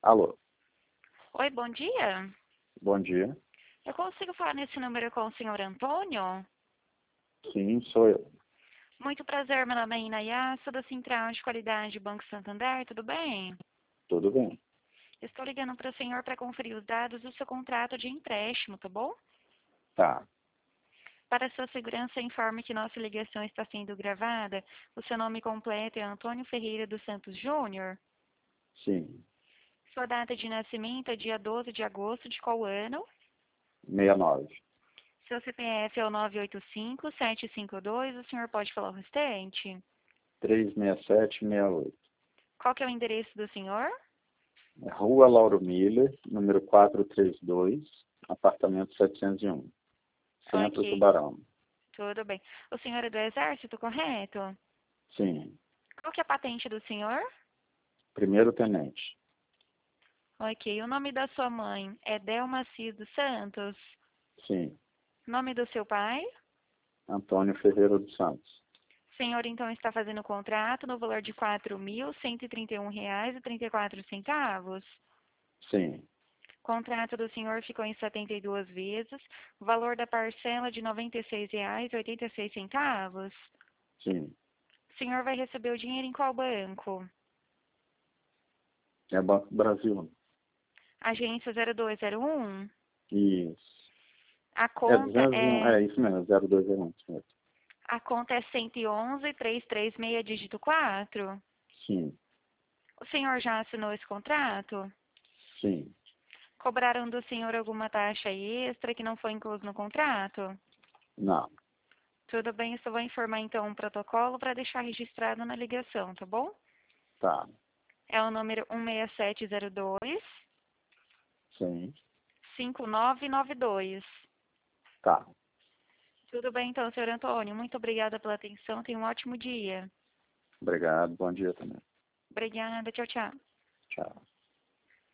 Alô, Oi, bom dia. bom dia. Eu consigo falar nesse número com o senhor Antônio? Sim, sou eu. Muito prazer, meu nome é Inayá, sou da Central de Qualidade Banco Santander, tudo bem? Tudo bem? Estou ligando para o senhor para conferir os dados do seu contrato de empréstimo, tá bom? Tá, Para sua segurança, informe que nossa ligação está sendo gravada. O seu nome completo é Antônio Ferreira dos Santos Júnior. sim. Sua data de nascimento é dia 12 de agosto de qual ano? 69. Seu CPF é o 985-752, o senhor pode falar o restante? 36768. Qual que é o endereço do senhor? Rua Lauro Miller, número 432, apartamento 701. Centro Ok, Tubarão. tudo bem. O senhor é do Exército, correto? Sim. Qual que é a patente do senhor? Primeiro tenente. Ok, o nome da sua mãe é Delma Cis dos Santos. Sim. Nome do seu pai? Antônio Ferreira dos Santos. O senhor então está fazendo o contrato no valor de R$ 4.131,34. Sim. O contrato do senhor ficou em 72 vezes. O valor da parcela de R$ 96,86. Sim. O senhor vai receber o dinheiro em qual banco? É Banco do Brasil. Agência 0201. Isso. A É conta 201, é é isso mesmo, 0201. Isso mesmo. a conta é 111-336, dígito 4. Sim. O senhor já assinou esse contrato? Sim. Cobraram do senhor alguma taxa extra que não foi incluso no contrato? Não. Tudo bem, eu só vou informar então um protocolo para deixar registrado na ligação, tá bom? Tá. É o número 16702 Sim. 5992. Tá. Tudo bem então, senhor Antônio. Muito obrigada pela atenção. Tenha um ótimo dia. Obrigado. Bom dia também. Obrigada. Tchau, tchau. Tchau.